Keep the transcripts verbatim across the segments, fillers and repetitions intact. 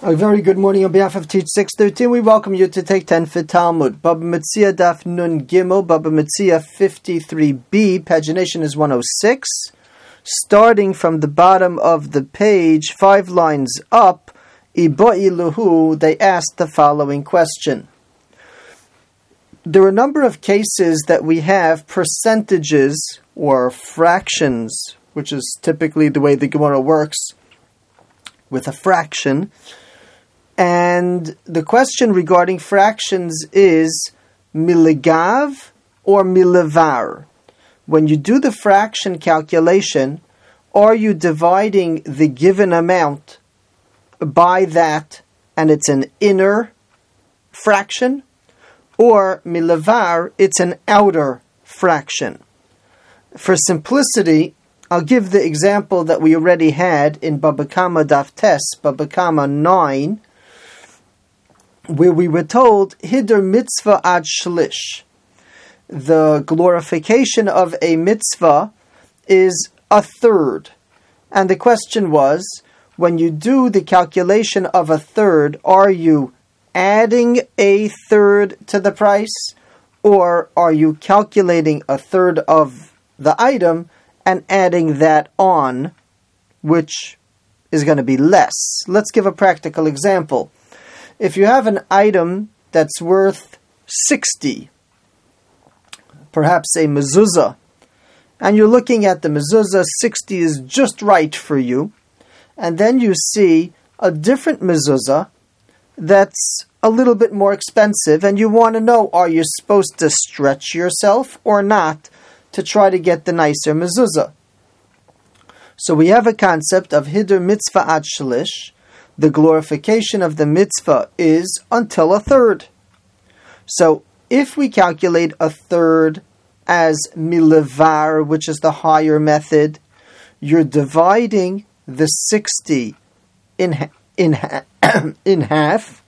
A very good morning on behalf of Teach six thirteen. We welcome you to take ten for Talmud. Baba Metzia Daf Nun Gimel, Baba Metzia fifty-three b, pagination is one oh six. Starting from the bottom of the page, five lines up, Iba'i Luhu, they asked the following question. There are a number of cases that we have percentages or fractions, which is typically the way the Gemara works with a fraction. And the question regarding fractions is miligav or milivar. When you do the fraction calculation, are you dividing the given amount by that and it's an inner fraction? Or milivar, it's an outer fraction? For simplicity, I'll give the example that we already had in Baba Kama Daf Tes, Baba Kama nine, where we were told, Hider mitzvah ad shlish. The glorification of a mitzvah is a third. And the question was, when you do the calculation of a third, are you adding a third to the price? Or are you calculating a third of the item and adding that on, which is going to be less? Let's give a practical example. If you have an item that's worth sixty, perhaps a mezuzah, and you're looking at the mezuzah, sixty is just right for you, and then you see a different mezuzah that's a little bit more expensive, and you want to know, are you supposed to stretch yourself or not to try to get the nicer mezuzah? So we have a concept of hidur mitzvah ad shlish. The glorification of the mitzvah is until a third. So if we calculate a third as milivar, which is the higher method, you're dividing the sixty in in in half,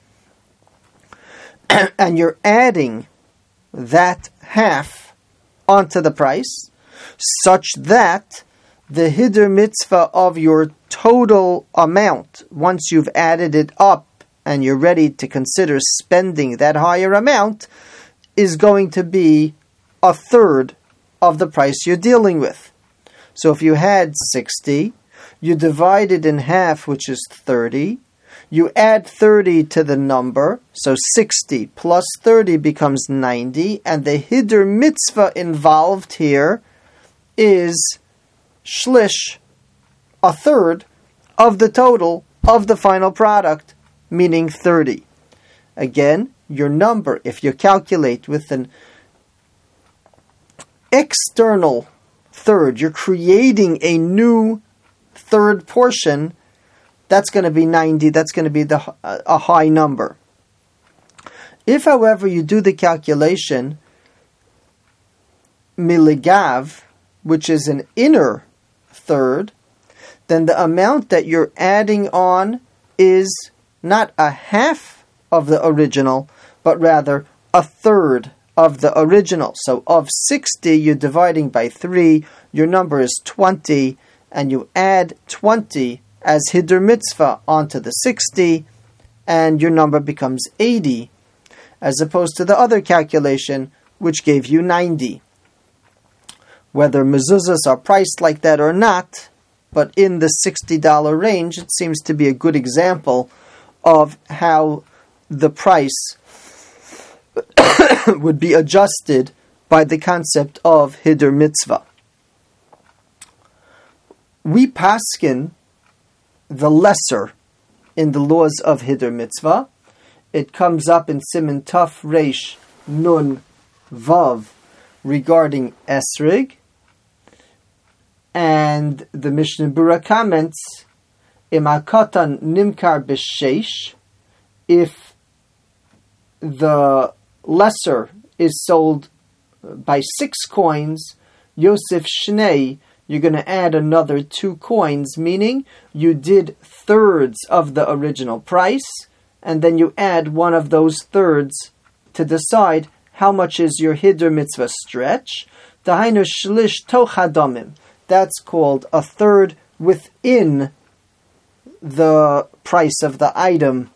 and you're adding that half onto the price, such that the hidur mitzvah of your total amount, once you've added it up and you're ready to consider spending that higher amount, is going to be a third of the price you're dealing with. So if you had sixty, you divide it in half, which is thirty. You add thirty to the number, so sixty plus thirty becomes ninety, and the hidur mitzvah involved here is shlish, a third of the total of the final product, meaning thirty. Again, your number, if you calculate with an external third, you're creating a new third portion, that's going to be ninety, that's going to be the a high number. If, however, you do the calculation miligav, which is an inner third, then the amount that you're adding on is not a half of the original, but rather a third of the original. So of sixty, you're dividing by three, your number is twenty, and you add twenty as hidur mitzvah onto the sixty, and your number becomes eighty, as opposed to the other calculation, which gave you ninety. Whether mezuzahs are priced like that or not, but in the sixty dollars range, it seems to be a good example of how the price would be adjusted by the concept of hidur mitzvah. We paskin the lesser in the laws of hidur mitzvah. It comes up in Siman Taf Reish Nun Vav regarding esrig. And the Mishnah Berurah comments, Im hakatan nimkar b'sheish, if the lesser is sold by six coins, Yosef Shnei, you're going to add another two coins, meaning you did thirds of the original price, and then you add one of those thirds to decide how much is your hidur mitzvah stretch. Dahainu shlish toch hadamim. That's called a third within the price of the item.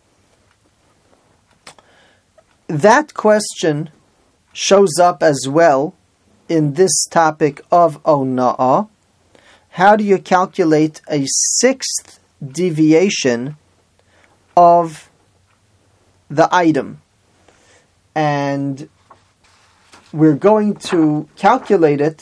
That question shows up as well in this topic of ona'ah. How do you calculate a sixth deviation of the item? And we're going to calculate it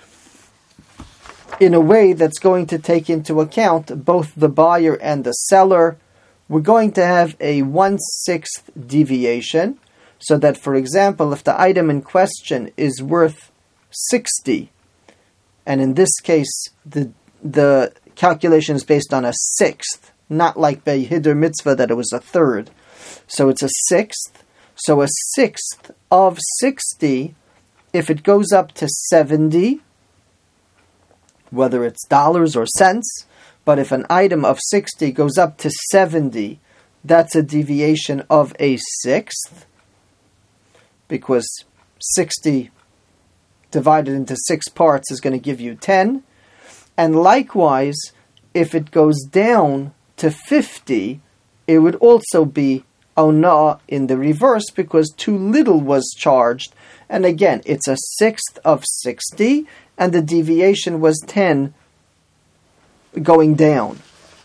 in a way that's going to take into account both the buyer and the seller. We're going to have a one-sixth deviation, so that, for example, if the item in question is worth sixty, and in this case, the the calculation is based on a sixth, not like by Hiddur Mitzvah that it was a third. So it's a sixth. So a sixth of sixty, if it goes up to seventy, whether it's dollars or cents, but if an item of sixty goes up to seventy, that's a deviation of a sixth, because sixty divided into six parts is going to give you ten. And likewise, if it goes down to fifty, it would also be ona'ah in the reverse, because too little was charged. And again, it's a sixth of sixty, and the deviation was ten going down.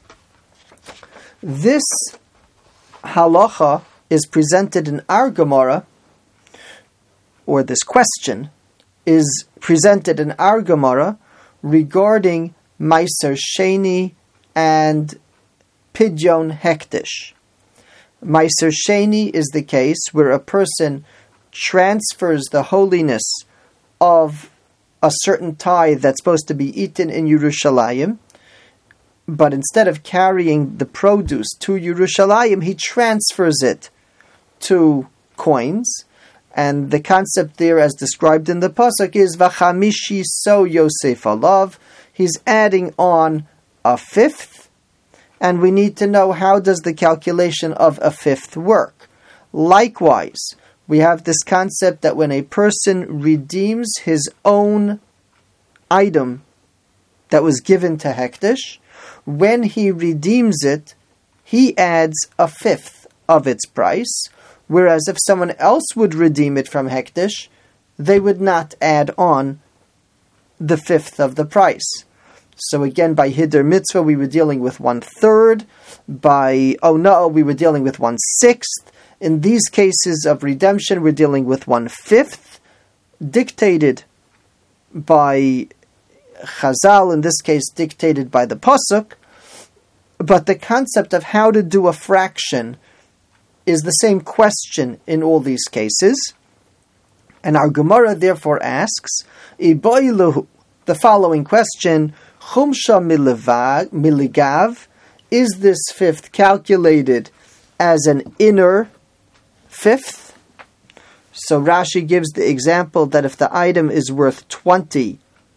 This halacha is presented in our Gemara, or this question is presented in our Gemara regarding Meiser Sheni and Pidyon Hektish. Meiser Sheni is the case where a person transfers the holiness of a certain tithe that's supposed to be eaten in Yerushalayim, but instead of carrying the produce to Yerushalayim, he transfers it to coins. And the concept there, as described in the pasuk, is v'chamishi so Yosef alav. He's adding on a fifth, and we need to know how does the calculation of a fifth work. Likewise, we have this concept that when a person redeems his own item that was given to Hektish, when he redeems it, he adds a fifth of its price. Whereas if someone else would redeem it from Hektish, they would not add on the fifth of the price. So again, by Hiddur Mitzvah, we were dealing with one third. By ona'ah, we were dealing with one sixth. In these cases of redemption, we're dealing with one fifth, dictated by Chazal, in this case dictated by the pasuk. But the concept of how to do a fraction is the same question in all these cases. And our Gemara therefore asks, the following question, Chumsha miligav, is this fifth calculated as an inner fifth? So Rashi gives the example that if the item is worth twenty,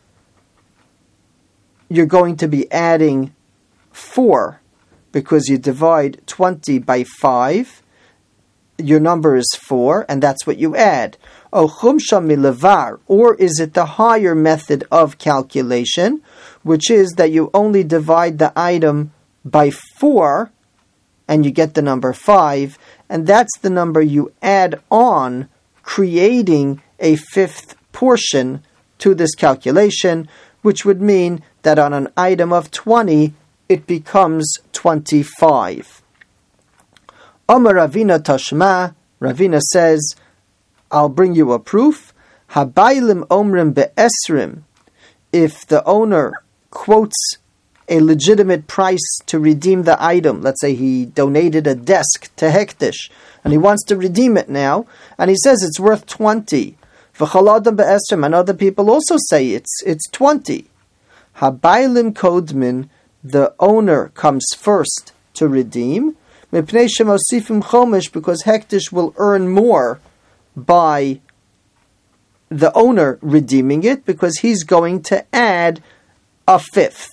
you're going to be adding four, because you divide twenty by five, your number is four, and that's what you add. O chumsha milevar, or is it the higher method of calculation, which is that you only divide the item by four, and you get the number five, and that's the number you add on, creating a fifth portion to this calculation, which would mean that on an item of twenty, it becomes twenty-five. Amar Ravina Tashma, Ravina says, I'll bring you a proof. Habaylim omrim be'esrim. If the owner quotes a legitimate price to redeem the item, let's say he donated a desk to Hektish, and he wants to redeem it now, and he says it's worth twenty. V'chaladam be'esrim, and other people also say it's it's twenty. Habaylim kodmin, the owner comes first to redeem, because Hektish will earn more by the owner redeeming it, because he's going to add a fifth.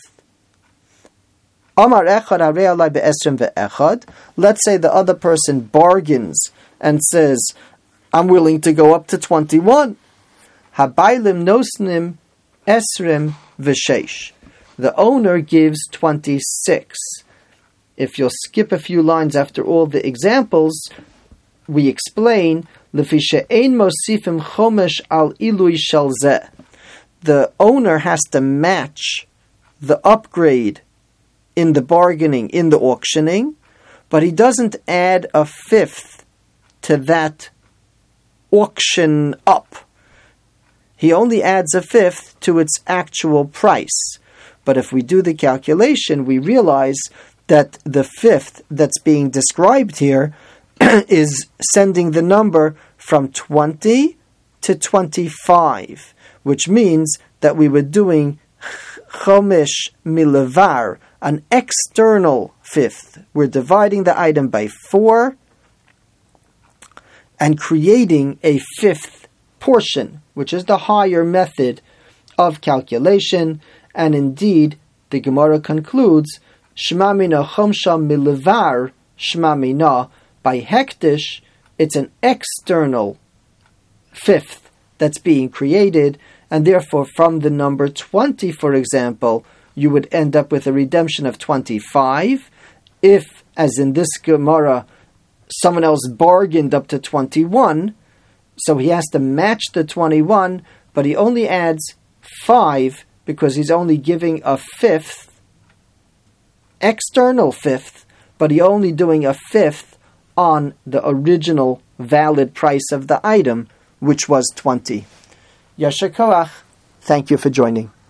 Let's say the other person bargains and says, I'm willing to go up to twenty-one. Habaylim nosnim esrim v'sheish. The owner gives twenty-six. if you'll skip a few lines after all the examples, we explain, Lefi she'ein mosifim chomesh al ilui shel zeh. The owner has to match the upgrade in the bargaining, in the auctioning, but he doesn't add a fifth to that auction up. He only adds a fifth to its actual price. But if we do the calculation, we realize that the fifth that's being described here is sending the number from twenty to twenty-five, which means that we were doing chomish milevar, an external fifth. We're dividing the item by four and creating a fifth portion, which is the higher method of calculation. And indeed, the Gemara concludes, Shema mina chomsha milevar shema mina. By hektish, it's an external fifth that's being created, and therefore from the number twenty, for example, you would end up with a redemption of twenty-five. If, as in this Gemara, someone else bargained up to twenty-one, so he has to match the twenty-one, but he only adds five because he's only giving a fifth, external fifth, but he's only doing a fifth on the original valid price of the item, which was twenty. Yasher koach. Thank you for joining.